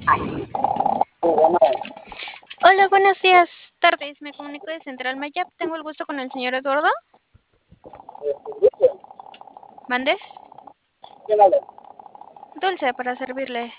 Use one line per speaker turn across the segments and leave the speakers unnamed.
Hola, buenos días, tardes. Me comunico de Central Mayap. Tengo el gusto con el señor Eduardo. ¿Mande?
¿Quién habla?
Dulce para servirle.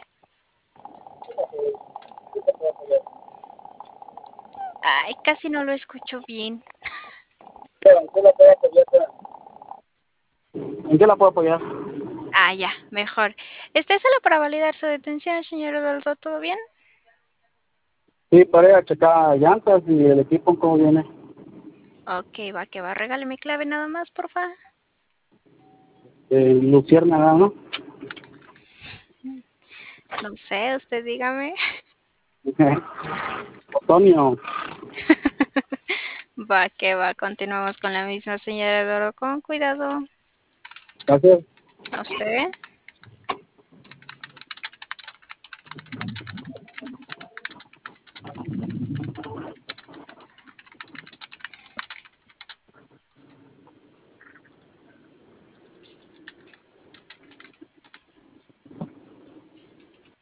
Ay, casi no lo escucho bien.
¿En qué la puedo apoyar? ¿En qué la puedo apoyar?
Ah, ya, mejor. Este es solo para validar su detención, señor Eduardo. ¿Todo bien?
Sí, para ir a checar llantas y el equipo, ¿cómo viene?
Ok, va que va. Regale mi clave nada más, porfa.
Luciérnaga, ¿no?
No sé, usted dígame.
Otonio.
Va que va. Continuamos con la misma, señor Eduardo. Con cuidado.
Gracias.
¿A usted?